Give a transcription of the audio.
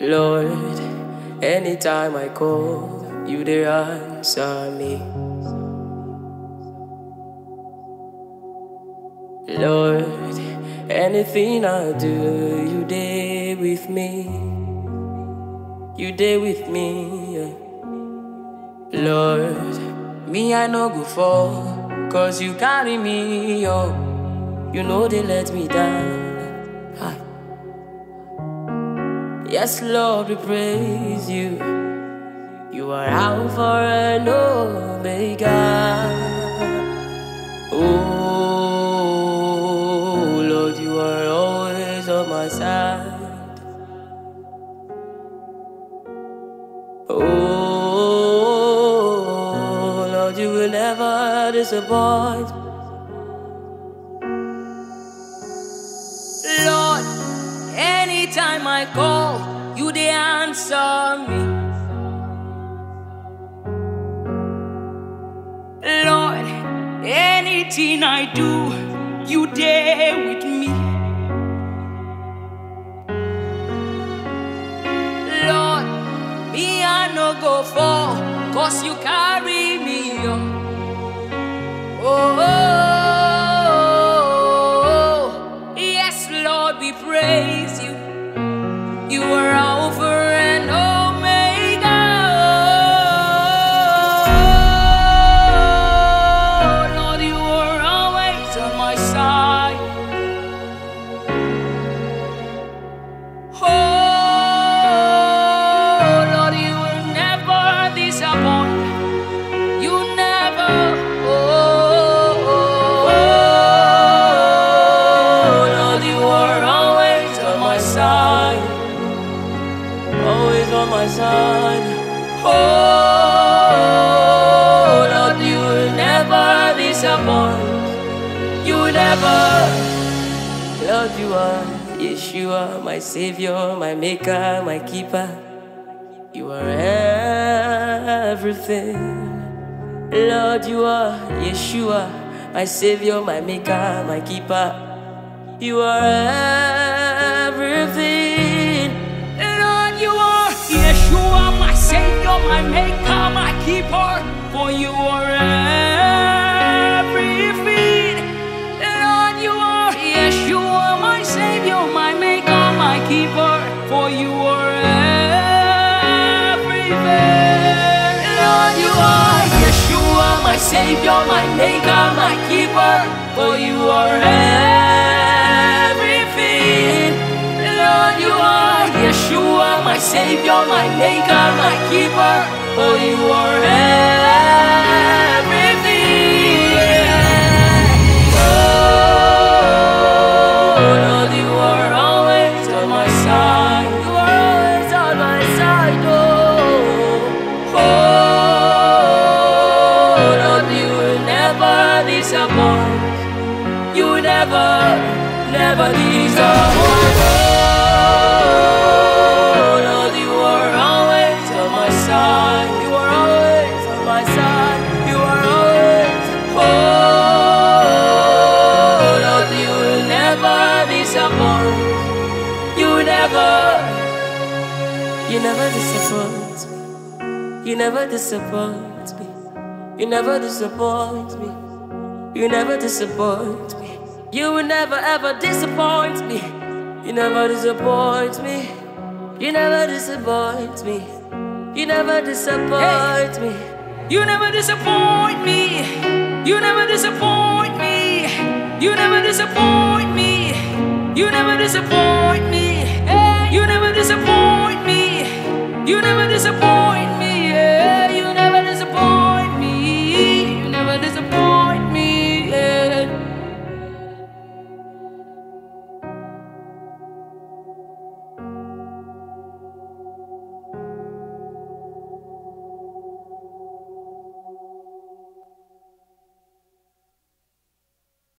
Lord, anytime I call, you dey answer me. Lord, anything I do, you dey with me. You dey with me. Yeah. Lord, me I no go fall, 'cause you carry me up. You know they let me down. Hi. Yes, Lord, we praise you. You are Alpha and Omega. Oh, Lord, you are always on my side. Oh, Lord, you will never disappoint. Lord, anytime I call, you dey answer me. Lord, anything I do, you dey with me. Lord, me I no go fall, 'cause you carry me on. Oh, yes, Lord, we praise you. You are Alpha and Omega. Oh, Lord, you are always on my side. Oh, Lord, you will never disappoint. You never. Oh, Lord, you are always on my side. Always on my side. Oh, Lord, you will never disappoint. You will never. Lord, you are Yeshua, my Savior, my Maker, my Keeper. You are everything. Lord, you are Yeshua, my Savior, my Maker, my Keeper. You are everything. Lord, you are Yeshua, my Savior, my Maker, my Keeper. For you are everything. Lord, you are Yeshua, my Savior, my Maker, my Keeper. For you are everything. Lord, you are Yeshua, my Savior, my Maker, my Keeper. For you are everything. Lord, you are Yeshua, my Savior, my Maker, my Keeper. For you are everything. Oh, Lord, you are always on my side. You are always on my side. Oh, Lord, you will never disappoint. You will never disappoint. Oh, Lord, you are always on my side. You are always on my side. You are always. Oh, Lord, you will never disappoint. You never disappoint me. You never disappoint me. You never disappoint me. You never disappoint me. You will never ever disappoint me. You never disappoint me. You never disappoint me. You never disappoint me. You never disappoint me. You never disappoint me. You never disappoint me. You never disappoint me. You never disappoint me. You never disappoint me.